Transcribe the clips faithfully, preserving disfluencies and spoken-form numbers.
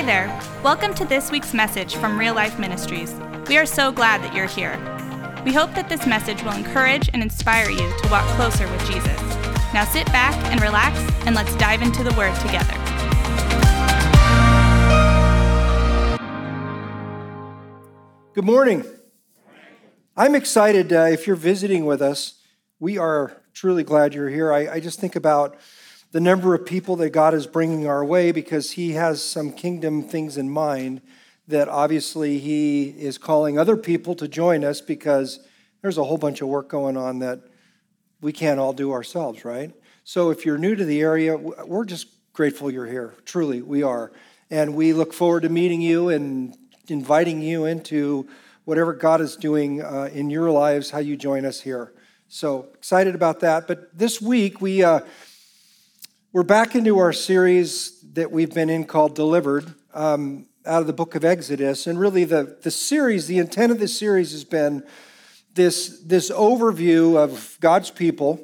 there. Welcome to this week's message from Real Life Ministries. We are so glad that you're here. We hope that this message will encourage and inspire you to walk closer with Jesus. Now sit back and relax, and let's dive into the Word together. Good morning. I'm excited uh, if you're visiting with us. We are truly glad you're here. I, I just think about the number of people that God is bringing our way because He has some kingdom things in mind that obviously He is calling other people to join us because there's a whole bunch of work going on that we can't all do ourselves, right? So if you're new to the area, we're just grateful you're here. Truly, we are. And we look forward to meeting you and inviting you into whatever God is doing uh, in your lives, how you join us here. So excited about that. But this week, we... Uh, We're back into our series that we've been in called Delivered, um, out of the book of Exodus. And really the, the series, the intent of this series has been this, this overview of God's people.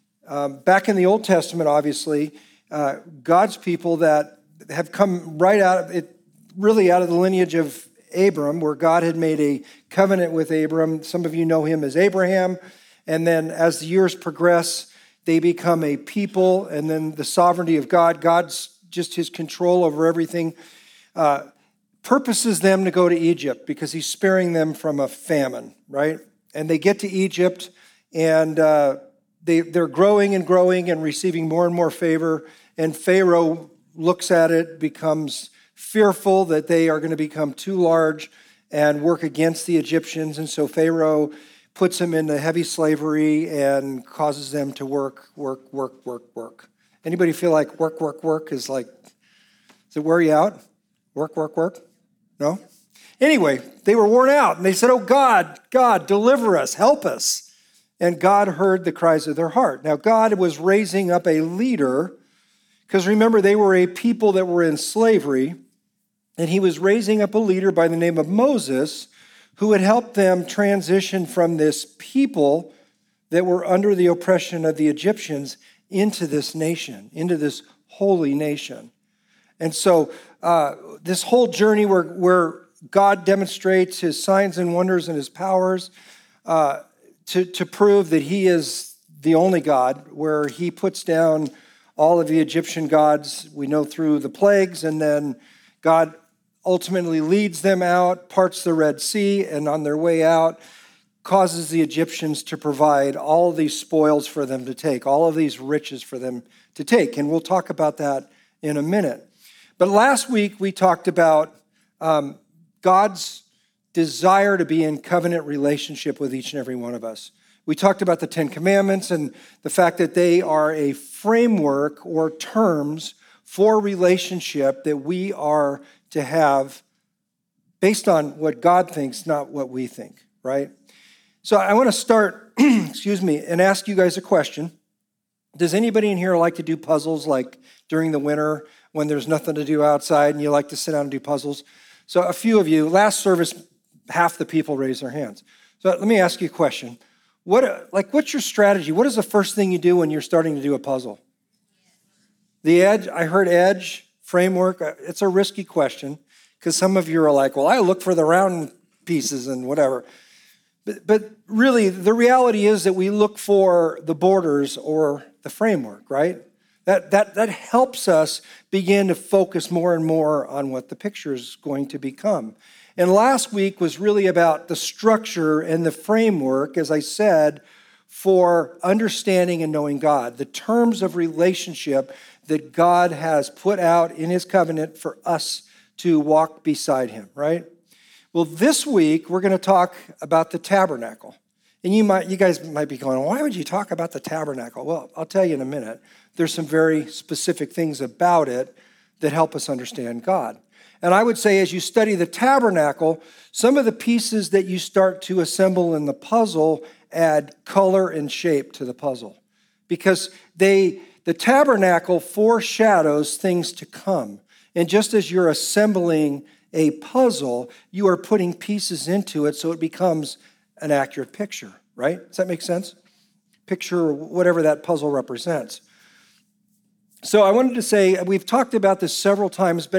Um, back in the Old Testament, obviously, uh, God's people that have come right out of it, really out of the lineage of Abram, where God had made a covenant with Abram. Some of you know him as Abraham. And then as the years progress, they become a people, and then the sovereignty of God, God's just his control over everything, uh, purposes them to go to Egypt because he's sparing them from a famine, right? And they get to Egypt, and uh, they, they're growing and growing and receiving more and more favor, and Pharaoh looks at it, becomes fearful that they are going to become too large and work against the Egyptians, and so Pharaoh puts them into heavy slavery and causes them to work, work, work, work, work. Anybody feel like work, work, work is like, does it wear you out? Work, work, work? No? Anyway, they were worn out and they said, oh God, God, deliver us, help us. And God heard the cries of their heart. Now God was raising up a leader, because remember they were a people that were in slavery, and he was raising up a leader by the name of Moses, who would help them transition from this people that were under the oppression of the Egyptians into this nation, into this holy nation. And so uh, this whole journey where, where God demonstrates his signs and wonders and his powers uh, to, to prove that he is the only God, where he puts down all of the Egyptian gods, we know through the plagues, and then God ultimately leads them out, parts the Red Sea, and on their way out, causes the Egyptians to provide all of these spoils for them to take, all of these riches for them to take. And we'll talk about that in a minute. But last week, we talked about um, God's desire to be in covenant relationship with each and every one of us. We talked about the Ten Commandments and the fact that they are a framework or terms for relationship that we are to have based on what God thinks, not what we think, right? So I want to start, excuse me, and ask you guys a question. Does anybody in here like to do puzzles, like during the winter when there's nothing to do outside and you like to sit down and do puzzles? So a few of you, last service, half the people raised their hands. So let me ask you a question. What, like, what's your strategy? What is the first thing you do when you're starting to do a puzzle? The edge, I heard edge. Framework, it's a risky question because some of you are like, well, I look for the round pieces and whatever. But, but really, the reality is that we look for the borders or the framework, right? That, that, that helps us begin to focus more and more on what the picture is going to become. And last week was really about the structure and the framework, as I said, for understanding and knowing God, the terms of relationship that God has put out in his covenant for us to walk beside him, right? Well, this week, we're going to talk about the tabernacle. And you might, you guys might be going, why would you talk about the tabernacle? Well, I'll tell you in a minute. There's some very specific things about it that help us understand God. And I would say as you study the tabernacle, some of the pieces that you start to assemble in the puzzle add color and shape to the puzzle. Because they... The tabernacle foreshadows things to come. And just as you're assembling a puzzle, you are putting pieces into it so it becomes an accurate picture, right? Does that make sense? Picture whatever that puzzle represents. So I wanted to say, we've talked about this several times, but a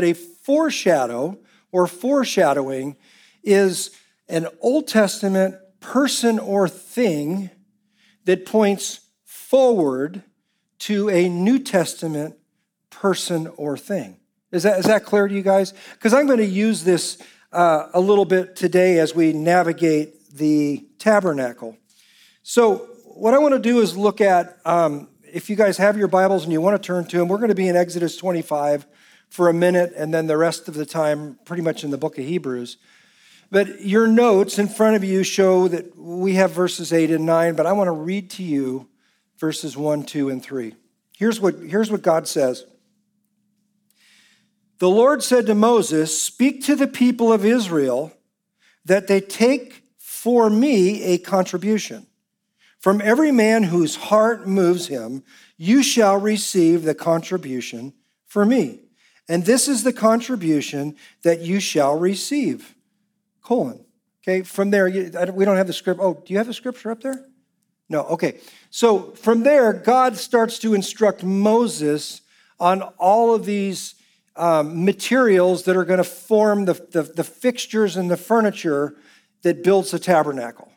foreshadow or foreshadowing is an Old Testament person or thing that points forward to a New Testament person or thing. Is that, is that clear to you guys? Because I'm going to use this uh, a little bit today as we navigate the tabernacle. So what I want to do is look at, um, if you guys have your Bibles and you want to turn to them, we're going to be in Exodus twenty-five for a minute, and then the rest of the time pretty much in the book of Hebrews. But your notes in front of you show that we have verses eight and nine, but I want to read to you verses one, two, and three. Here's what, here's what God says. The Lord said to Moses, "Speak to the people of Israel that they take for me a contribution. From every man whose heart moves him, you shall receive the contribution for me. And this is the contribution that you shall receive." Colon. Okay, from there, we don't have the script. Oh, do you have the scripture up there? No, okay. So from there, God starts to instruct Moses on all of these um, materials that are going to form the, the, the fixtures and the furniture that builds the tabernacle.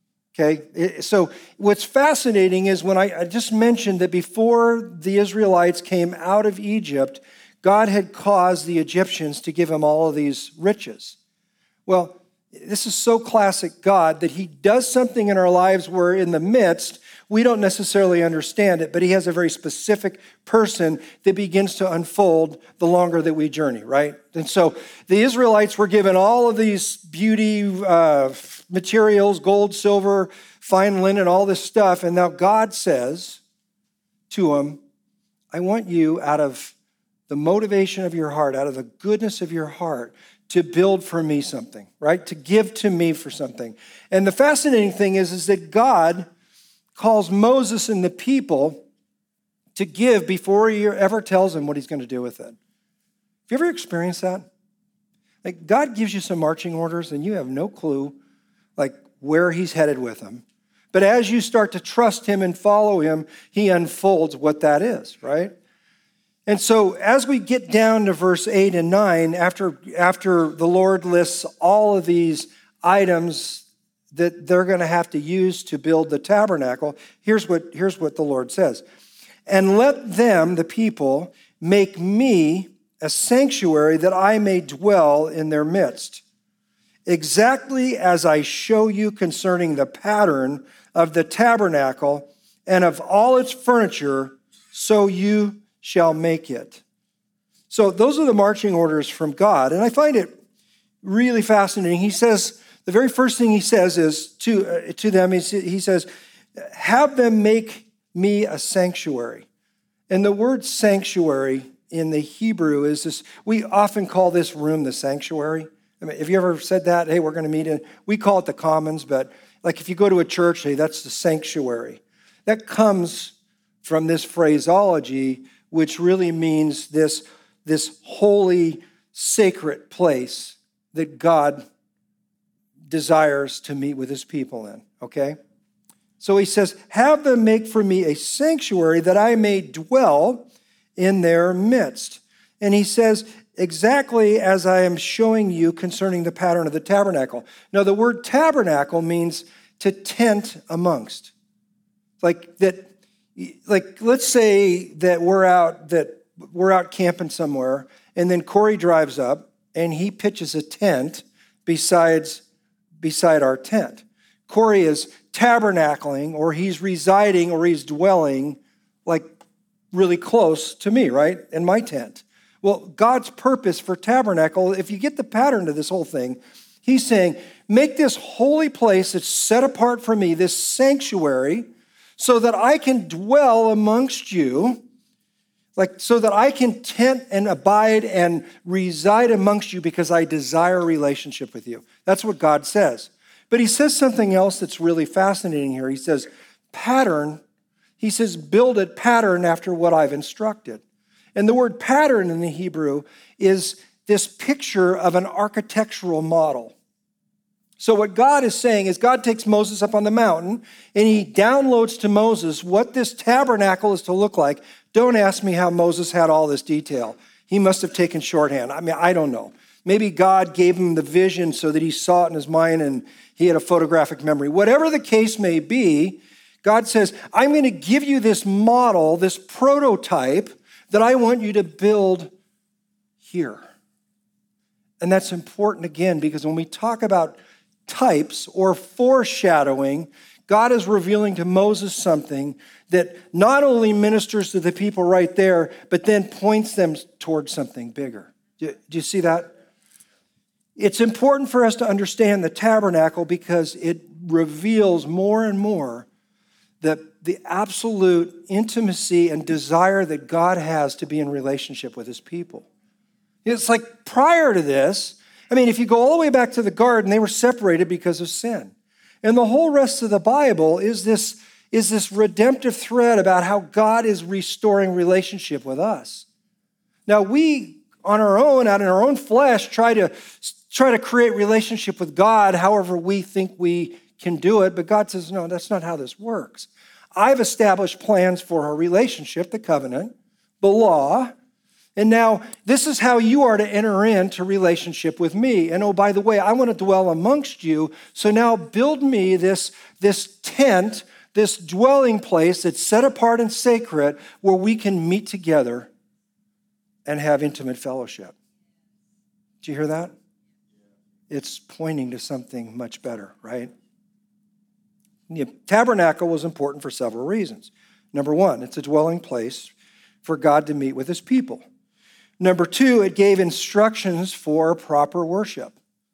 Okay, so what's fascinating is when I, I just mentioned that before the Israelites came out of Egypt, God had caused the Egyptians to give him all of these riches. Well, this is so classic God that he does something in our lives where in the midst, we don't necessarily understand it, but he has a very specific person that begins to unfold the longer that we journey, right? And so the Israelites were given all of these beauty uh, materials, gold, silver, fine linen, all this stuff. And now God says to them, I want you out of the motivation of your heart, out of the goodness of your heart, to build for me something, right? To give to me for something. And the fascinating thing is, is that God calls Moses and the people to give before he ever tells them what he's going to do with it. Have you ever experienced that? Like God gives you some marching orders and you have no clue like where he's headed with them. But as you start to trust him and follow him, he unfolds what that is, right? And so as we get down to verse eight and nine, after, after the Lord lists all of these items that they're going to have to use to build the tabernacle, here's what, here's what the Lord says. And let them, the people, make me a sanctuary that I may dwell in their midst, exactly as I show you concerning the pattern of the tabernacle and of all its furniture, so you shall make it. So those are the marching orders from God. And I find it really fascinating. He says, the very first thing he says is to, uh, to them, he, he says, have them make me a sanctuary. And the word sanctuary in the Hebrew is this, we often call this room the sanctuary. I mean, have you ever said that? Hey, we're going to meet in, we call it the commons, but like if you go to a church, hey, that's the sanctuary. That comes from this phraseology, which really means this, this holy, sacred place that God desires to meet with his people in, okay? So he says, have them make for me a sanctuary that I may dwell in their midst. And he says, exactly as I am showing you concerning the pattern of the tabernacle. Now, the word tabernacle means to tent amongst. Like that, like let's say that we're out, that we're out camping somewhere, and then Corey drives up and he pitches a tent besides beside our tent. Corey is tabernacling, or he's residing, or he's dwelling like really close to me, right? In my tent. Well, God's purpose for tabernacle, if you get the pattern of this whole thing, he's saying, make this holy place that's set apart for me, this sanctuary, so that I can dwell amongst you, like so that I can tent and abide and reside amongst you because I desire a relationship with you. That's what God says. But he says something else that's really fascinating here. He says, pattern, he says, build it pattern after what I've instructed. And the word pattern in the Hebrew is this picture of an architectural model. So what God is saying is God takes Moses up on the mountain and he downloads to Moses what this tabernacle is to look like. Don't ask me how Moses had all this detail. He must have taken shorthand. I mean, I don't know. Maybe God gave him the vision so that he saw it in his mind and he had a photographic memory. Whatever the case may be, God says, I'm going to give you this model, this prototype that I want you to build here. And that's important again, because when we talk about types or foreshadowing, God is revealing to Moses something that not only ministers to the people right there, but then points them towards something bigger. Do you see that? It's important for us to understand the tabernacle because it reveals more and more that the absolute intimacy and desire that God has to be in relationship with his people. It's like prior to this, I mean, if you go all the way back to the garden, they were separated because of sin. And the whole rest of the Bible is this, is this redemptive thread about how God is restoring relationship with us. Now, we, on our own, out in our own flesh, try to, try to create relationship with God however we think we can do it, but God says, no, that's not how this works. I've established plans for our relationship, the covenant, the law, and now this is how you are to enter into relationship with me. And oh, by the way, I want to dwell amongst you, so now build me this, this tent, this dwelling place that's set apart and sacred where we can meet together and have intimate fellowship. Did you hear that? It's pointing to something much better, right? The tabernacle was important for several reasons. Number one, it's a dwelling place for God to meet with his people. Number two, it gave instructions for proper worship.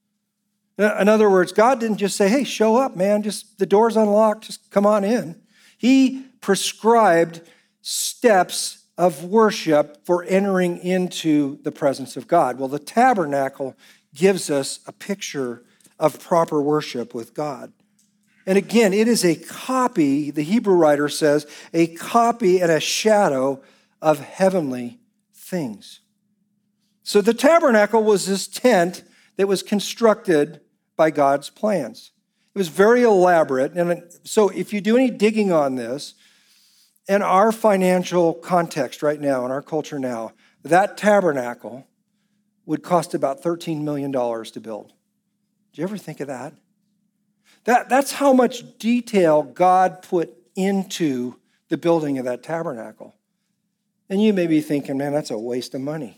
In other words, God didn't just say, hey, show up, man, just the door's unlocked, just come on in. He prescribed steps of worship for entering into the presence of God. Well, the tabernacle gives us a picture of proper worship with God. And again, it is a copy, the Hebrew writer says, a copy and a shadow of heavenly things. So the tabernacle was this tent that was constructed by God's plans. It was very elaborate. And so if you do any digging on this, in our financial context right now, in our culture now, that tabernacle would cost about thirteen million dollars to build. Did you ever think of that? That, that's how much detail God put into the building of that tabernacle. And you may be thinking, man, that's a waste of money.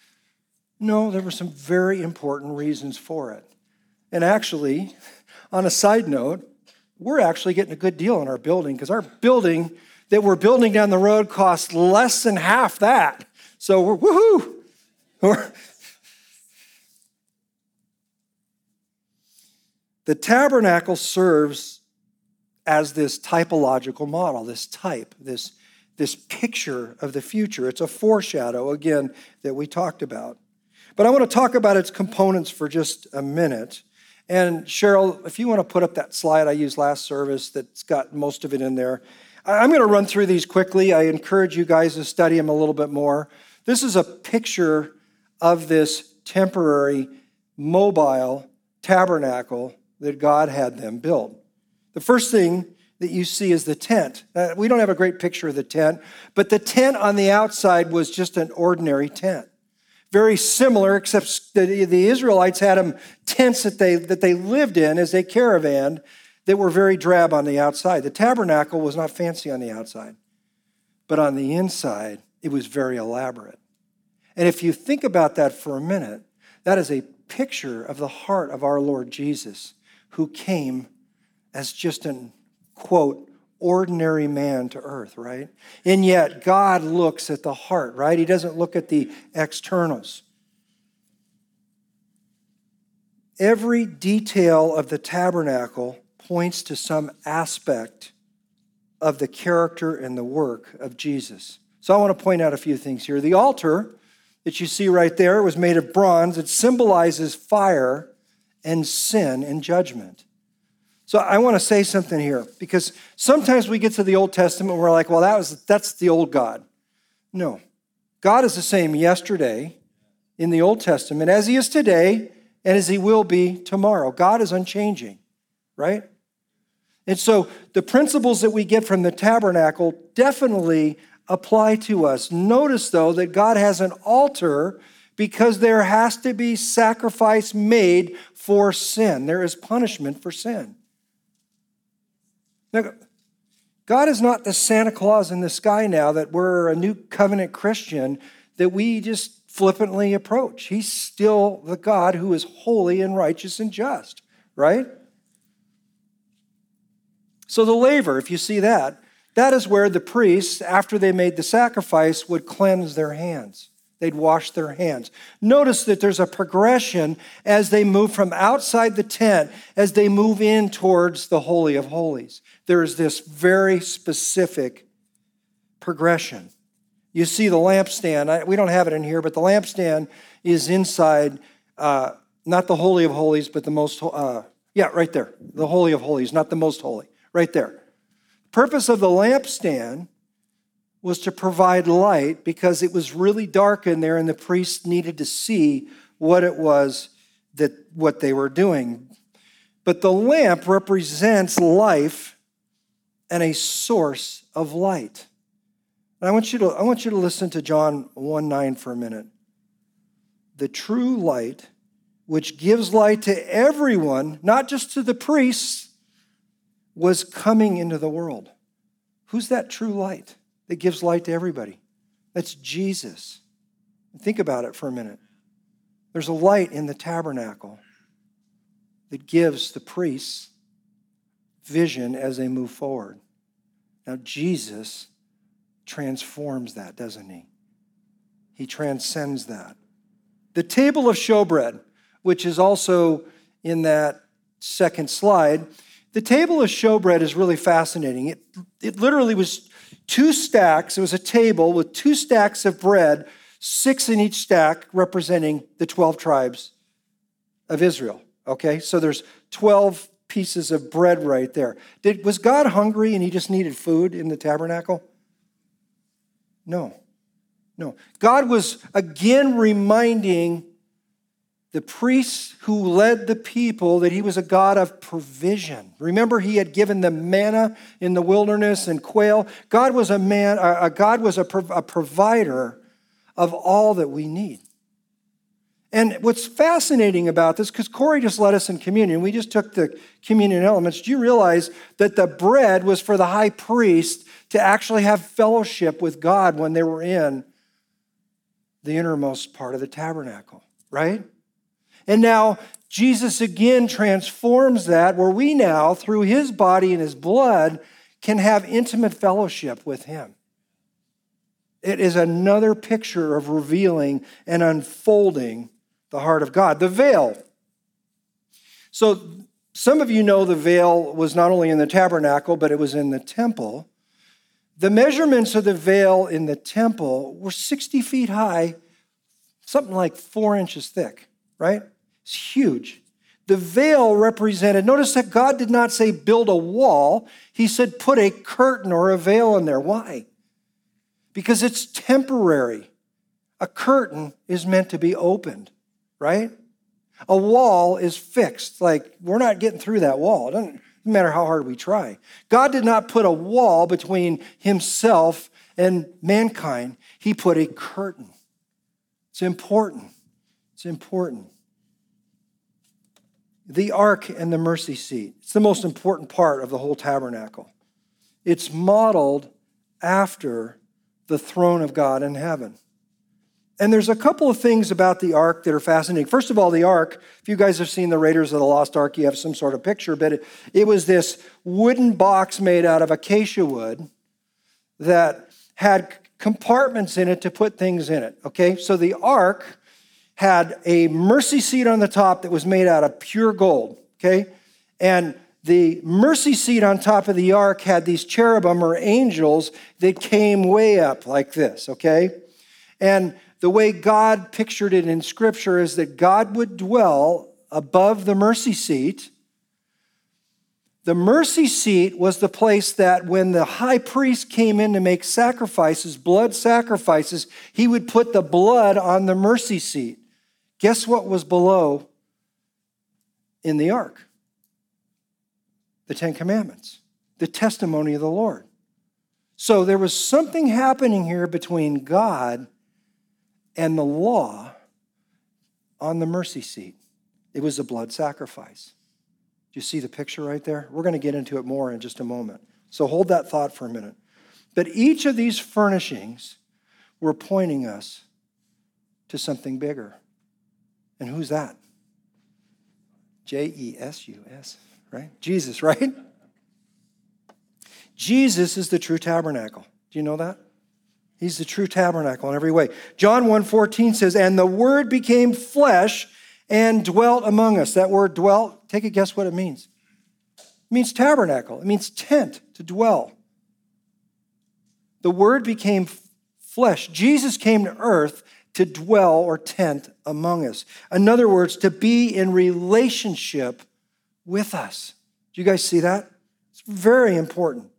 No, there were some very important reasons for it. And actually, on a side note, we're actually getting a good deal on our building because our building that we're building down the road costs less than half that. So we're, woohoo! We're, The tabernacle serves as this typological model, this type, this, this picture of the future. It's a foreshadow, again, that we talked about. But I want to talk about its components for just a minute. And Cheryl, if you want to put up that slide I used last service that's got most of it in there. I'm going to run through these quickly. I encourage you guys to study them a little bit more. This is a picture of this temporary, mobile tabernacle that God had them build. The first thing that you see is the tent. Uh, we don't have a great picture of the tent, but the tent on the outside was just an ordinary tent. Very similar, except the, the Israelites had them tents that they, that they lived in as they caravanned that were very drab on the outside. The tabernacle was not fancy on the outside, but on the inside, it was very elaborate. And if you think about that for a minute, that is a picture of the heart of our Lord Jesus, who came as just an, quote, ordinary man to earth, right? And yet God looks at the heart, right? He doesn't look at the externals. Every detail of the tabernacle points to some aspect of the character and the work of Jesus. So I want to point out a few things here. The altar that you see right there was made of bronze. It symbolizes fire and sin and judgment. So I want to say something here, because sometimes we get to the Old Testament and we're like, well, that was that's the old God. No. God is the same yesterday in the Old Testament as he is today and as he will be tomorrow. God is unchanging, right? And so the principles that we get from the tabernacle definitely apply to us. Notice, though, that God has an altar because there has to be sacrifice made for sin. There is punishment for sin. Now, God is not the Santa Claus in the sky now that we're a new covenant Christian that we just flippantly approach. He's still the God who is holy and righteous and just, right? So the laver, if you see that, that is where the priests, after they made the sacrifice, would cleanse their hands. They'd wash their hands. Notice that there's a progression as they move from outside the tent, as they move in towards the Holy of Holies. There is this very specific progression. You see the lampstand. I, we don't have it in here, but the lampstand is inside, uh, not the Holy of Holies, but the most, uh, yeah, right there. The Holy of Holies, not the most holy. Right there. The purpose of the lampstand was to provide light because it was really dark in there and the priests needed to see what it was that what they were doing. But the lamp represents life and a source of light. And I want you to, I want you to listen to John one nine for a minute. The true light, which gives light to everyone, not just to the priests, was coming into the world. Who's that true light that gives light to everybody? That's Jesus. Think about it for a minute. There's a light in the tabernacle that gives the priests vision as they move forward. Now, Jesus transforms that, doesn't he? He transcends that. The table of showbread, which is also in that second slide, the table of showbread is really fascinating. It, it literally was two stacks. It was a table with two stacks of bread, six in each stack, representing the twelve tribes of Israel. Okay, so there's twelve pieces of bread right there. Did, was God hungry and he just needed food in the tabernacle? No, no. God was again reminding the priests who led the people that he was a God of provision. Remember, he had given them manna in the wilderness and quail. God was a man. A God was a, a provider of all that we need. And what's fascinating about this, because Corey just led us in communion, we just took the communion elements. Do you realize that the bread was for the high priest to actually have fellowship with God when they were in the innermost part of the tabernacle, right? And now Jesus again transforms that where we now, through his body and his blood, can have intimate fellowship with him. It is another picture of revealing and unfolding the heart of God. The veil. So some of you know the veil was not only in the tabernacle, but it was in the temple. The measurements of the veil in the temple were sixty feet high, something like four inches thick, right? It's huge. The veil represented, notice that God did not say build a wall. He said put a curtain or a veil in there. Why? Because it's temporary. A curtain is meant to be opened, right? A wall is fixed. Like, we're not getting through that wall. It doesn't matter how hard we try. God did not put a wall between himself and mankind. He put a curtain. It's important. It's important. The ark and the mercy seat. It's the most important part of the whole tabernacle. It's modeled after the throne of God in heaven. And there's a couple of things about the ark that are fascinating. First of all, the ark, if you guys have seen the Raiders of the Lost Ark, you have some sort of picture, but it, it was this wooden box made out of acacia wood that had compartments in it to put things in it, okay? So the ark had a mercy seat on the top that was made out of pure gold, okay? And the mercy seat on top of the ark had these cherubim or angels that came way up like this, okay? And the way God pictured it in Scripture is that God would dwell above the mercy seat. The mercy seat was the place that when the high priest came in to make sacrifices, blood sacrifices, he would put the blood on the mercy seat. Guess what was below in the ark? The Ten Commandments, the testimony of the Lord. So there was something happening here between God and the law on the mercy seat. It was a blood sacrifice. Do you see the picture right there? We're going to get into it more in just a moment. So hold that thought for a minute. But each of these furnishings were pointing us to something bigger. And who's that? J E S U S, right? Jesus, right? Jesus is the true tabernacle. Do you know that? He's the true tabernacle in every way. John one fourteen says, and the Word became flesh and dwelt among us. That word dwelt, take a guess what it means. It means tabernacle. It means tent, to dwell. The Word became flesh. Jesus came to earth to dwell or tent among us. In other words, to be in relationship with us. Do you guys see that? It's very important.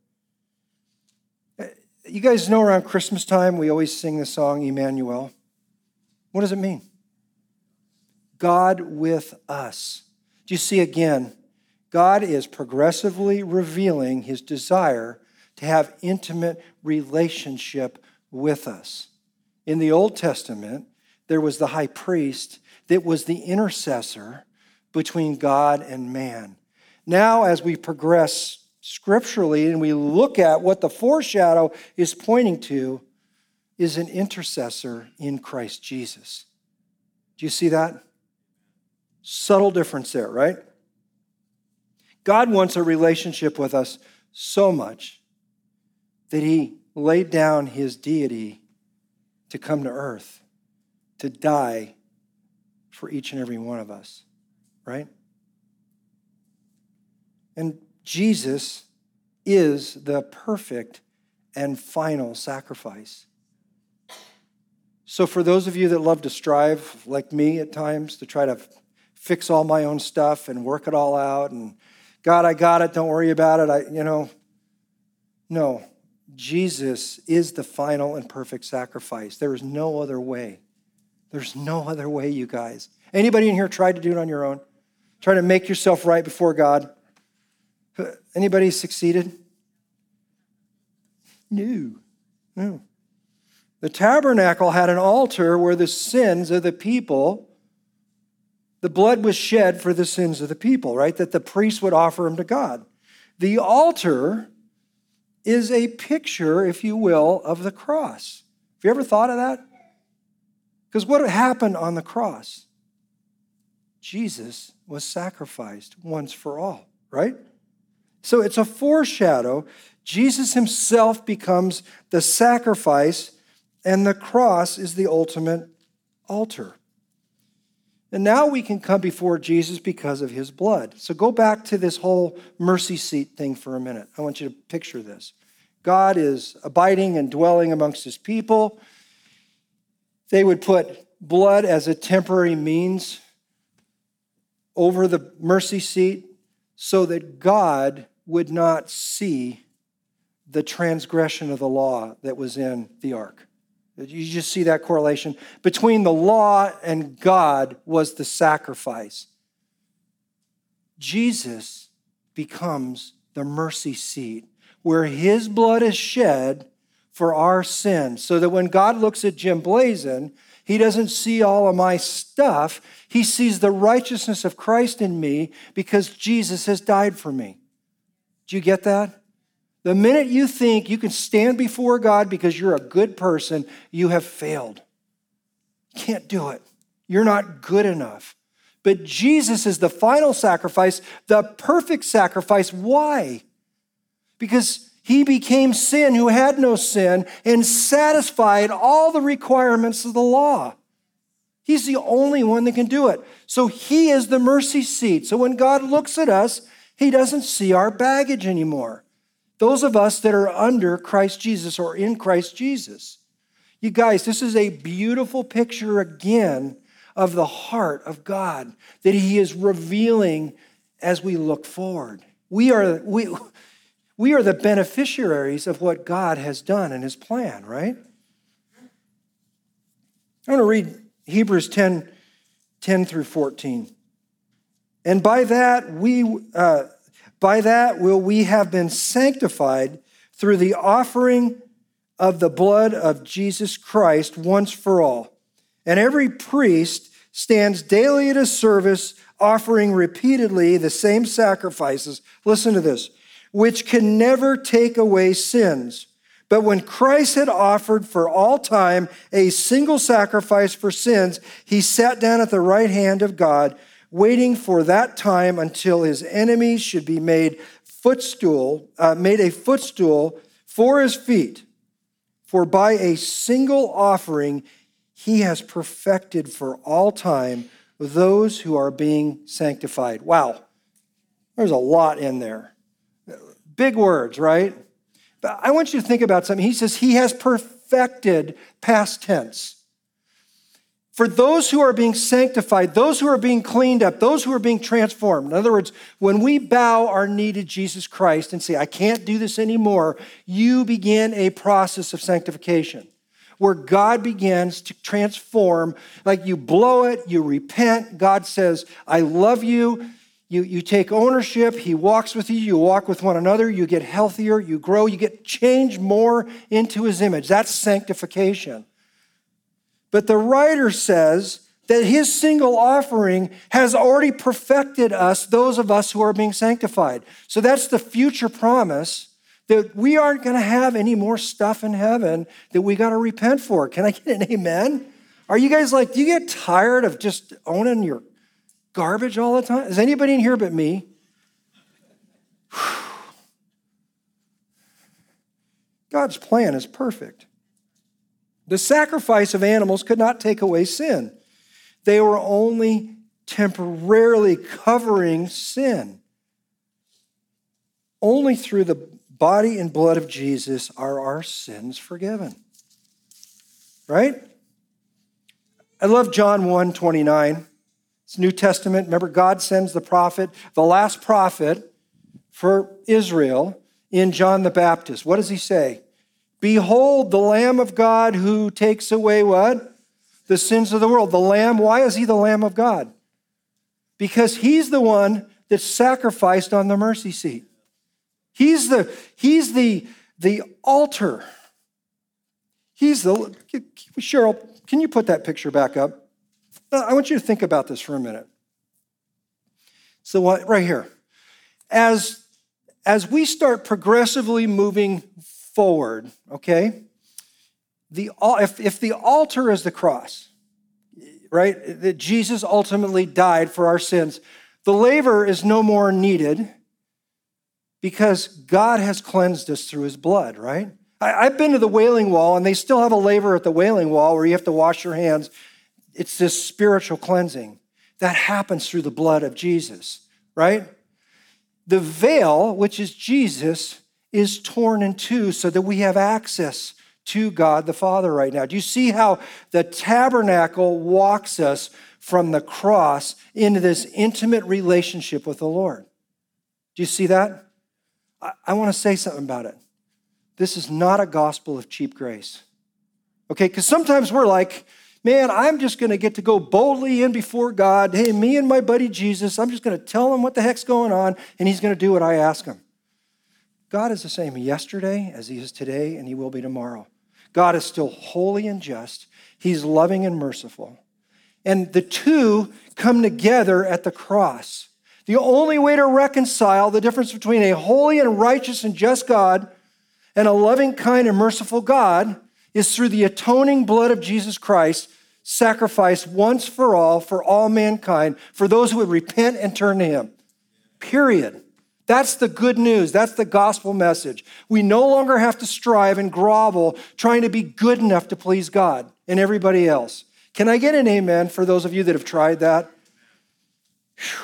You guys know around Christmas time, we always sing the song, Emmanuel. What does it mean? God with us. Do you see again? God is progressively revealing his desire to have intimate relationship with us. In the Old Testament, there was the high priest that was the intercessor between God and man. Now, as we progress scripturally and we look at what the foreshadow is pointing to, is an intercessor in Christ Jesus. Do you see that? Subtle difference there, right? God wants a relationship with us so much that he laid down his deity to come to earth, to die for each and every one of us, right? And Jesus is the perfect and final sacrifice. So for those of you that love to strive, like me at times, to try to fix all my own stuff and work it all out, and God, I got it, don't worry about it, I, you know, no. Jesus is the final and perfect sacrifice. There is no other way. There's no other way, you guys. Anybody in here tried to do it on your own? Try to make yourself right before God? Anybody succeeded? No. No. The tabernacle had an altar where the sins of the people, the blood was shed for the sins of the people, right? That the priest would offer them to God. The altar is a picture, if you will, of the cross. Have you ever thought of that? Because what happened on the cross? Jesus was sacrificed once for all, right? So it's a foreshadow. Jesus himself becomes the sacrifice, and the cross is the ultimate altar. And now we can come before Jesus because of his blood. So go back to this whole mercy seat thing for a minute. I want you to picture this. God is abiding and dwelling amongst his people. They would put blood as a temporary means over the mercy seat so that God would not see the transgression of the law that was in the ark. You just see that correlation. Between the law and God was the sacrifice. Jesus becomes the mercy seat where his blood is shed for our sins, so that when God looks at Jim Blazin, he doesn't see all of my stuff. He sees the righteousness of Christ in me because Jesus has died for me. Do you get that? The minute you think you can stand before God because you're a good person, you have failed. You can't do it. You're not good enough. But Jesus is the final sacrifice, the perfect sacrifice. Why? Because he became sin who had no sin and satisfied all the requirements of the law. He's the only one that can do it. So he is the mercy seat. So when God looks at us, he doesn't see our baggage anymore. Those of us that are under Christ Jesus or in Christ Jesus. You guys, this is a beautiful picture again of the heart of God that he is revealing as we look forward. We are, we, we are the beneficiaries of what God has done in his plan, right? I want to read Hebrews ten, ten through fourteen. And by that we... Uh, By that will we have been sanctified through the offering of the blood of Jesus Christ once for all. And every priest stands daily at his service, offering repeatedly the same sacrifices. Listen to this, which can never take away sins. But when Christ had offered for all time a single sacrifice for sins, he sat down at the right hand of God, waiting for that time until his enemies should be made footstool, uh, made a footstool for his feet. For by a single offering, he has perfected for all time those who are being sanctified. Wow, there's a lot in there. Big words, right? But I want you to think about something. He says he has perfected, past tense. For those who are being sanctified, those who are being cleaned up, those who are being transformed. In other words, when we bow our knee to Jesus Christ and say, I can't do this anymore, you begin a process of sanctification where God begins to transform. Like you blow it, you repent. God says, I love you. You, you take ownership. He walks with you. You walk with one another. You get healthier. You grow. You get changed more into his image. That's sanctification. But the writer says that his single offering has already perfected us, those of us who are being sanctified. So that's the future promise that we aren't going to have any more stuff in heaven that we got to repent for. Can I get an amen? Are you guys like, do you get tired of just owning your garbage all the time? Is anybody in here but me? God's plan is perfect. The sacrifice of animals could not take away sin. They were only temporarily covering sin. Only through the body and blood of Jesus are our sins forgiven. Right? I love John one twenty-nine. It's New Testament. Remember, God sends the prophet, the last prophet for Israel in John the Baptist. What does he say? Behold, the Lamb of God who takes away what? The sins of the world. The Lamb, why is he the Lamb of God? Because he's the one that's sacrificed on the mercy seat. He's the, he's the, the altar. He's the, Cheryl, can you put that picture back up? I want you to think about this for a minute. So what, right here. As, as we start progressively moving forward, okay? The, if, if the altar is the cross, right, that Jesus ultimately died for our sins, the laver is no more needed because God has cleansed us through his blood, right? I, I've been to the Wailing Wall, and they still have a laver at the Wailing Wall where you have to wash your hands. It's this spiritual cleansing that happens through the blood of Jesus, right? The veil, which is Jesus, is torn in two so that we have access to God the Father right now. Do you see how the tabernacle walks us from the cross into this intimate relationship with the Lord? Do you see that? I, I want to say something about it. This is not a gospel of cheap grace. Okay, because sometimes we're like, man, I'm just going to get to go boldly in before God. Hey, me and my buddy Jesus, I'm just going to tell him what the heck's going on, and he's going to do what I ask him. God is the same yesterday as he is today, and he will be tomorrow. God is still holy and just. He's loving and merciful. And the two come together at the cross. The only way to reconcile the difference between a holy and righteous and just God and a loving, kind, and merciful God is through the atoning blood of Jesus Christ, sacrificed once for all for all mankind, for those who would repent and turn to him. Period. That's the good news. That's the gospel message. We no longer have to strive and grovel trying to be good enough to please God and everybody else. Can I get an amen for those of you that have tried that? Whew.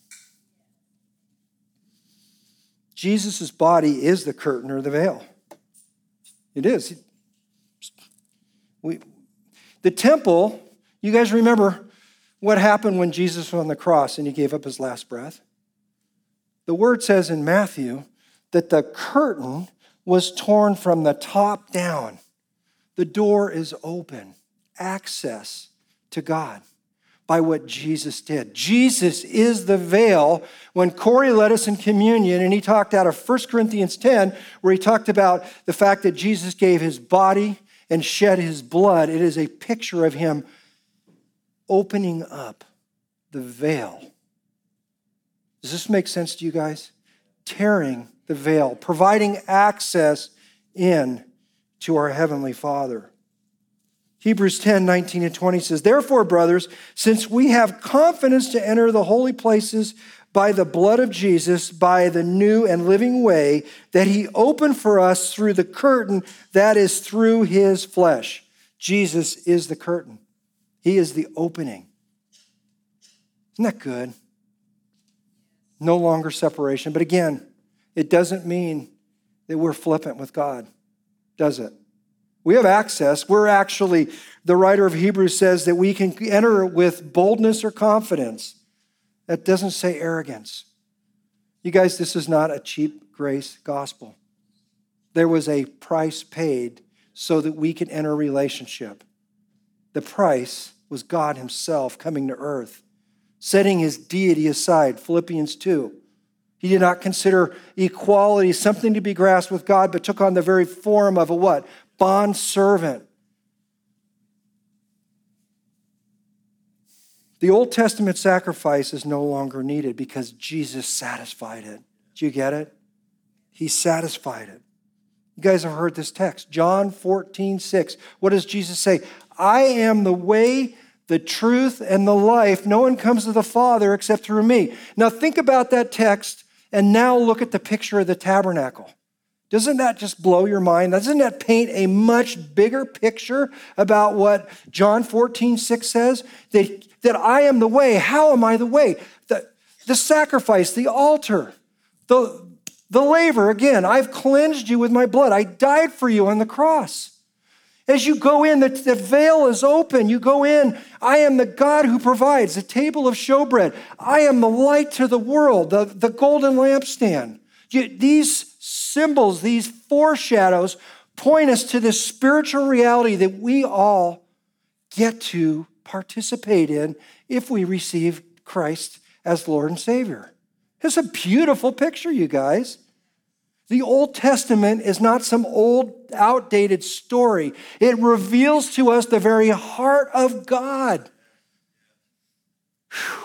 Jesus' body is the curtain or the veil. It is. We, the temple, you guys remember what happened when Jesus was on the cross and he gave up his last breath? The word says in Matthew that the curtain was torn from the top down. The door is open, access to God. by what Jesus did. Jesus is the veil. When Corey led us in communion and he talked out of First Corinthians ten, where he talked about the fact that Jesus gave his body and shed his blood, it is a picture of him opening up the veil. Does this make sense to you guys? Tearing the veil, providing access in to our Heavenly Father. Hebrews ten, nineteen and twenty says, therefore, brothers, since we have confidence to enter the holy places by the blood of Jesus, by the new and living way that he opened for us through the curtain that is through his flesh. Jesus is the curtain. He is the opening. Isn't that good? No longer separation. But again, it doesn't mean that we're flippant with God, does it? We have access. We're actually, the writer of Hebrews says that we can enter with boldness or confidence. That doesn't say arrogance. You guys, this is not a cheap grace gospel. There was a price paid so that we can enter a relationship. The price was God himself coming to earth, setting his deity aside, Philippians two. He did not consider equality something to be grasped with God, but took on the very form of a what? Bond servant. The Old Testament sacrifice is no longer needed because Jesus satisfied it. Do you get it? He satisfied it. You guys have heard this text, John fourteen, six. What does Jesus say? I am the way, the truth, and the life. No one comes to the Father except through me. Now think about that text and now look at the picture of the tabernacle. Doesn't that just blow your mind? Doesn't that paint a much bigger picture about what John fourteen, six says? That, that I am the way. How am I the way? The, the sacrifice, the altar, the, the laver. Again, I've cleansed you with my blood. I died for you on the cross. As you go in, the, the veil is open. You go in. I am the God who provides the table of showbread. I am the light to the world, the, the golden lampstand. You, these symbols, these foreshadows point us to this spiritual reality that we all get to participate in if we receive Christ as Lord and Savior. It's a beautiful picture, you guys. The Old Testament is not some old, outdated story. It reveals to us the very heart of God. Whew.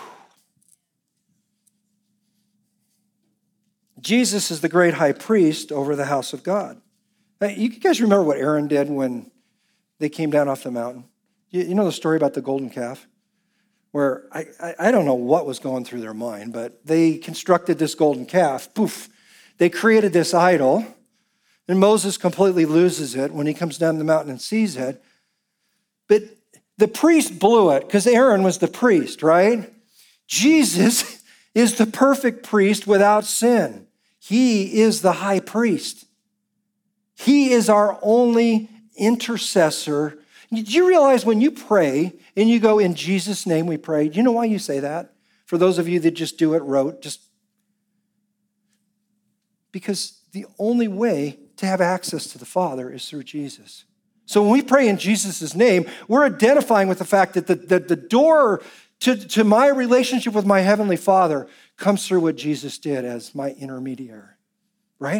Jesus is the great high priest over the house of God. Now, you guys remember what Aaron did when they came down off the mountain? You, you know the story about the golden calf? Where I, I, I don't know what was going through their mind, but they constructed this golden calf. Poof. They created this idol, and Moses completely loses it when he comes down the mountain and sees it. But the priest blew it because Aaron was the priest, right? Jesus is the perfect priest without sin. He is the high priest. He is our only intercessor. Do you realize when you pray and you go, in Jesus' name we pray, do you know why you say that? For those of you that just do it rote, just because the only way to have access to the Father is through Jesus. So when we pray in Jesus' name, we're identifying with the fact that the, the, the door to, to my relationship with my Heavenly Father comes through what Jesus did as my intermediary, right?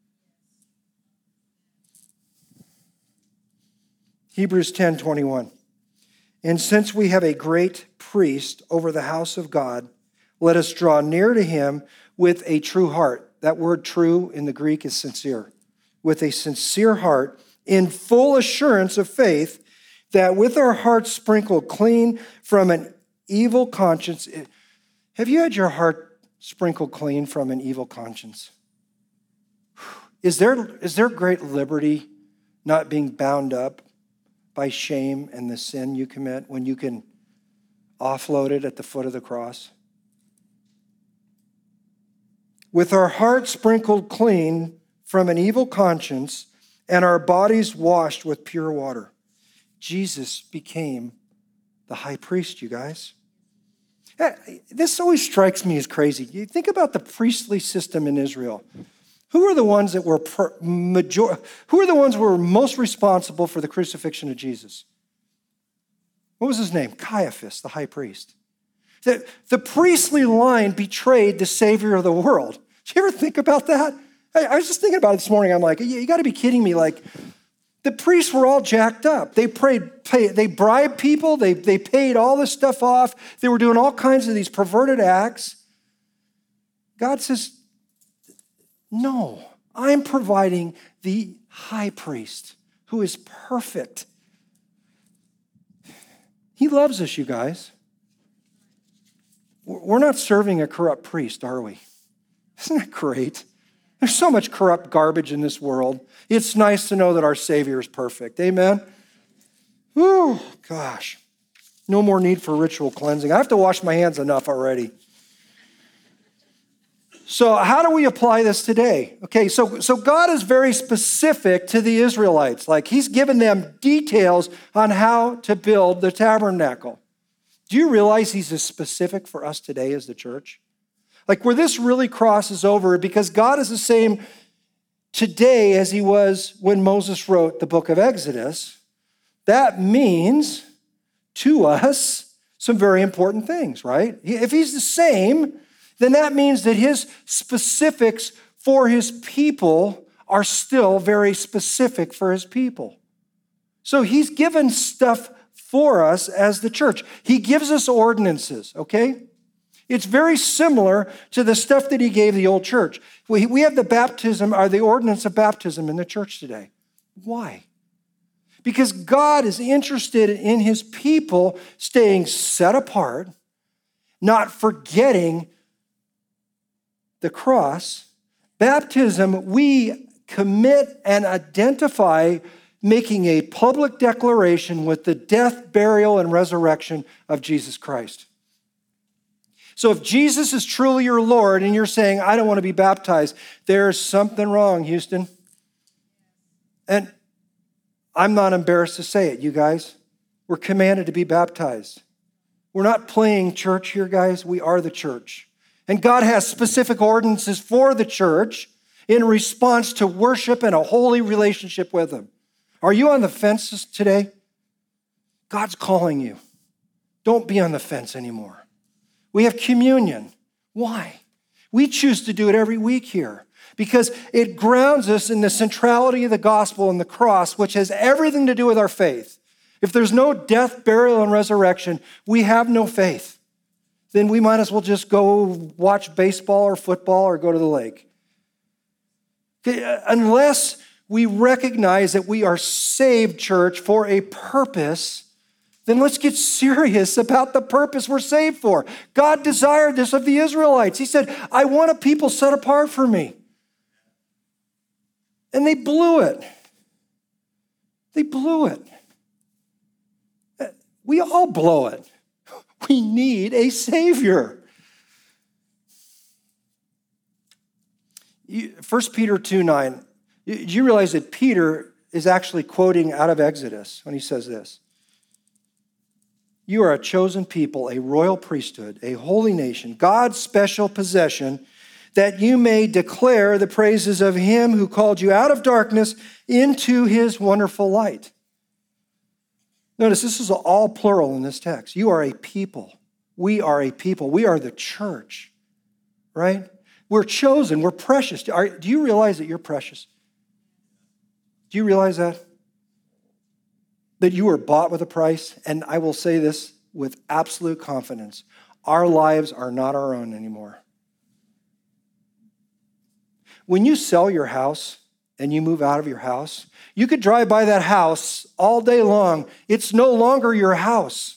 Hebrews ten twenty-one. And since we have a great priest over the house of God, let us draw near to him with a true heart. That word true in the Greek is sincere. With a sincere heart, in full assurance of faith, that with our hearts sprinkled clean from an evil conscience. Have you had your heart sprinkled clean from an evil conscience? Is there, is there great liberty not being bound up by shame and the sin you commit when you can offload it at the foot of the cross? With our hearts sprinkled clean from an evil conscience and our bodies washed with pure water. Jesus became the high priest, you guys. This always strikes me as crazy. You think about the priestly system in Israel. Who are the ones that were major, who are the ones who were most responsible for the crucifixion of Jesus? What was his name? Caiaphas, the high priest. The, the priestly line betrayed the Savior of the world. Did you ever think about that? I, I was just thinking about it this morning. I'm like, you, you got to be kidding me. Like, the priests were all jacked up. They prayed, pay, they bribed people. They, they paid all this stuff off. They were doing all kinds of these perverted acts. God says, no, I'm providing the high priest who is perfect. He loves us, you guys. We're not serving a corrupt priest, are we? Isn't that great? There's so much corrupt garbage in this world. It's nice to know that our Savior is perfect. Amen? Whew, gosh. No more need for ritual cleansing. I have to wash my hands enough already. So how do we apply this today? Okay, so, so God is very specific to the Israelites. Like, he's given them details on how to build the tabernacle. Do you realize he's as specific for us today as the church? Like, where this really crosses over, because God is the same today as he was when Moses wrote the book of Exodus, that means to us some very important things, right? If he's the same, then that means that his specifics for his people are still very specific for his people. So he's given stuff for us as the church. He gives us ordinances, okay? It's very similar to the stuff that he gave the old church. We, we have the baptism, or the ordinance of baptism in the church today. Why? Because God is interested in his people staying set apart, not forgetting the cross. Baptism, we commit and identify making a public declaration with the death, burial, and resurrection of Jesus Christ. So if Jesus is truly your Lord and you're saying, I don't want to be baptized, there's something wrong, Houston. And I'm not embarrassed to say it, you guys. We're commanded to be baptized. We're not playing church here, guys. We are the church. And God has specific ordinances for the church in response to worship and a holy relationship with him. Are you on the fence today? God's calling you. Don't be on the fence anymore. We have communion. Why? We choose to do it every week here because it grounds us in the centrality of the gospel and the cross, which has everything to do with our faith. If there's no death, burial, and resurrection, we have no faith. Then we might as well just go watch baseball or football or go to the lake. Unless we recognize that we are saved, church, for a purpose, then let's get serious about the purpose we're saved for. God desired this of the Israelites. He said, I want a people set apart for me. And they blew it. They blew it. We all blow it. We need a Savior. First Peter two nine. Do you realize that Peter is actually quoting out of Exodus when he says this? You are a chosen people, a royal priesthood, a holy nation, God's special possession, that you may declare the praises of him who called you out of darkness into his wonderful light. Notice this is all plural in this text. You are a people. We are a people. We are the church, right? We're chosen. We're precious. Do you realize that you're precious? Do you realize that? That you were bought with a price? And I will say this with absolute confidence. Our lives are not our own anymore. When you sell your house and you move out of your house, you could drive by that house all day long. It's no longer your house.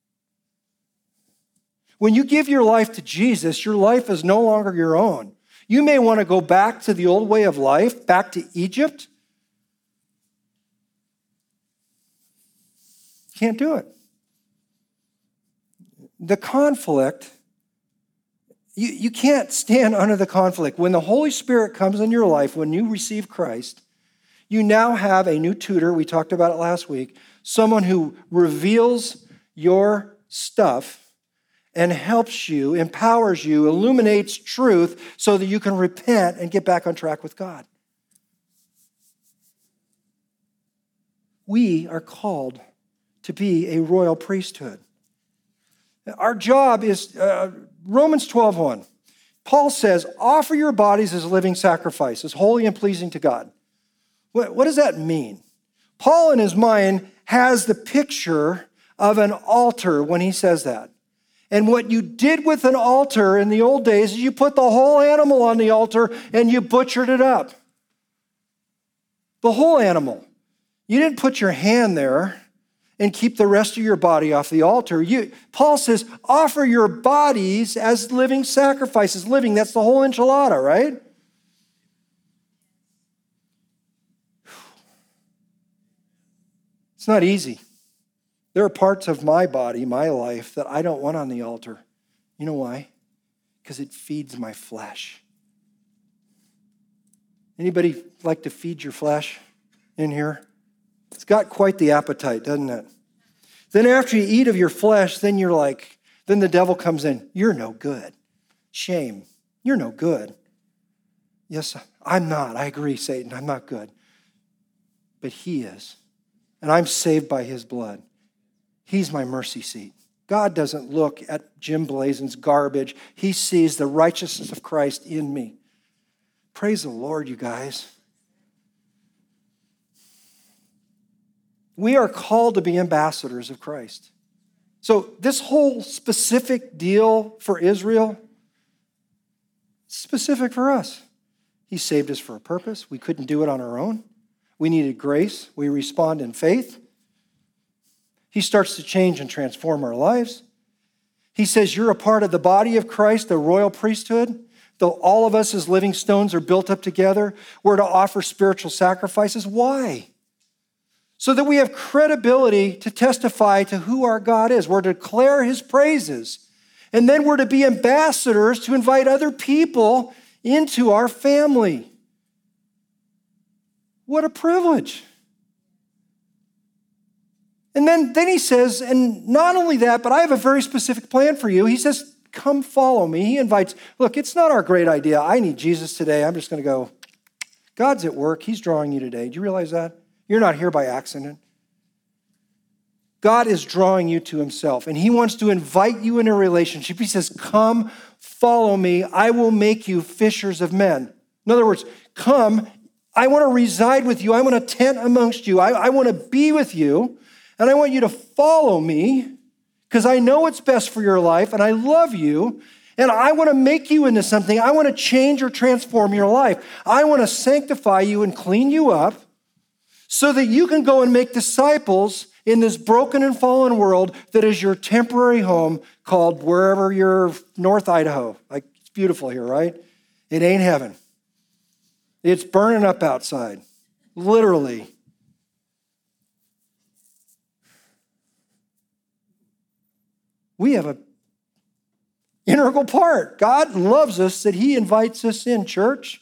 When you give your life to Jesus, your life is no longer your own. You may want to go back to the old way of life, back to Egypt. Can't do it. The conflict, you, you can't stand under the conflict. When the Holy Spirit comes in your life, when you receive Christ, you now have a new tutor. We talked about it last week. Someone who reveals your stuff and helps you, empowers you, illuminates truth so that you can repent and get back on track with God. We are called to be a royal priesthood. Our job is, uh, Romans twelve one. Paul says, offer your bodies as living sacrifices, holy and pleasing to God. What, what does that mean? Paul in his mind has the picture of an altar when he says that. And what you did with an altar in the old days is you put the whole animal on the altar and you butchered it up. The whole animal. You didn't put your hand there and keep the rest of your body off the altar. You, Paul says, offer your bodies as living sacrifices. Living, that's the whole enchilada, right? It's not easy. There are parts of my body, my life, that I don't want on the altar. You know why? Because it feeds my flesh. Anybody like to feed your flesh in here? It's got quite the appetite, doesn't it? Then after you eat of your flesh, then you're like, then the devil comes in. You're no good. Shame. You're no good. Yes, I'm not. I agree, Satan. I'm not good. But he is. And I'm saved by his blood. He's my mercy seat. God doesn't look at Jim Blazen's garbage. He sees the righteousness of Christ in me. Praise the Lord, you guys. We are called to be ambassadors of Christ. So this whole specific deal for Israel, specific for us. He saved us for a purpose. We couldn't do it on our own. We needed grace. We respond in faith. He starts to change and transform our lives. He says, you're a part of the body of Christ, the royal priesthood. Though all of us as living stones are built up together, we're to offer spiritual sacrifices. Why? So that we have credibility to testify to who our God is. We're to declare his praises. And then we're to be ambassadors to invite other people into our family. What a privilege. And then, then he says, and not only that, but I have a very specific plan for you. He says, come follow me. He invites, look, it's not our great idea. I need Jesus today. I'm just going to go. God's at work. He's drawing you today. Do you realize that? You're not here by accident. God is drawing you to himself, and he wants to invite you in a relationship. He says, come, follow me. I will make you fishers of men. In other words, come, I want to reside with you. I want to tent amongst you. I, I want to be with you, and I want you to follow me because I know what's best for your life, and I love you, and I want to make you into something. I want to change or transform your life. I want to sanctify you and clean you up so that you can go and make disciples in this broken and fallen world that is your temporary home called wherever you're, North Idaho. Like, it's beautiful here, right? It ain't heaven. It's burning up outside, literally. We have an integral part. God loves us that he invites us in, church.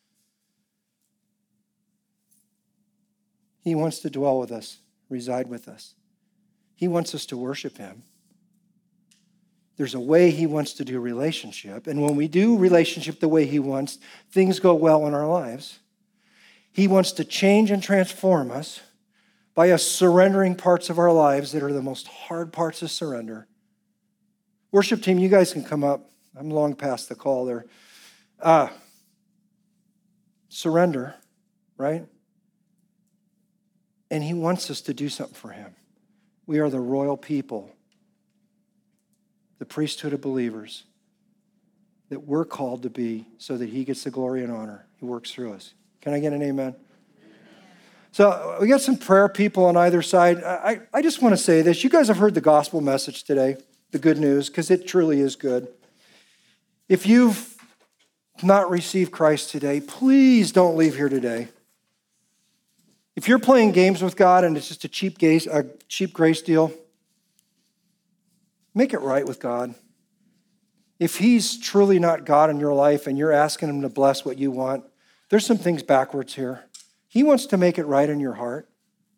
He wants to dwell with us, reside with us. He wants us to worship him. There's a way he wants to do relationship. And when we do relationship the way he wants, things go well in our lives. He wants to change and transform us by us surrendering parts of our lives that are the most hard parts to surrender. Worship team, you guys can come up. I'm long past the call there. Uh, surrender, right? And he wants us to do something for him. We are the royal people, the priesthood of believers that we're called to be so that he gets the glory and honor. He works through us. Can I get an amen? Amen. So we got some prayer people on either side. I, I just want to say this. You guys have heard the gospel message today, the good news, because it truly is good. If you've not received Christ today, please don't leave here today. If you're playing games with God and it's just a cheap grace, a cheap grace deal, make it right with God. If he's truly not God in your life and you're asking him to bless what you want, there's some things backwards here. He wants to make it right in your heart.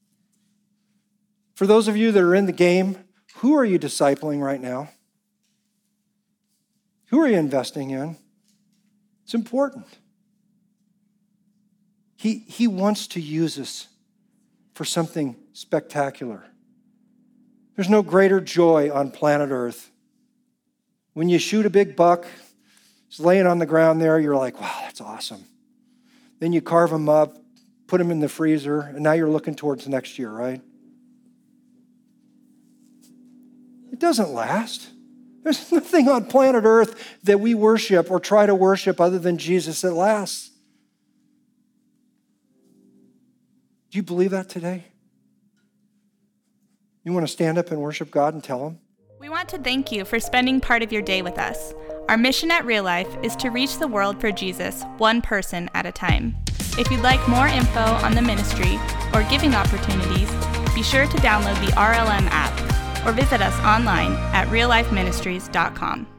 For those of you that are in the game, who are you discipling right now? Who are you investing in? It's important. He, he wants to use us for something spectacular. There's no greater joy on planet Earth. When you shoot a big buck, it's laying on the ground there, you're like, wow, that's awesome. Then you carve them up, put them in the freezer, and now you're looking towards next year, right? It doesn't last. There's nothing on planet Earth that we worship or try to worship other than Jesus that lasts. Do you believe that today? You want to stand up and worship God and tell him? We want to thank you for spending part of your day with us. Our mission at Real Life is to reach the world for Jesus, one person at a time. If you'd like more info on the ministry or giving opportunities, be sure to download the R L M app or visit us online at real life ministries dot com.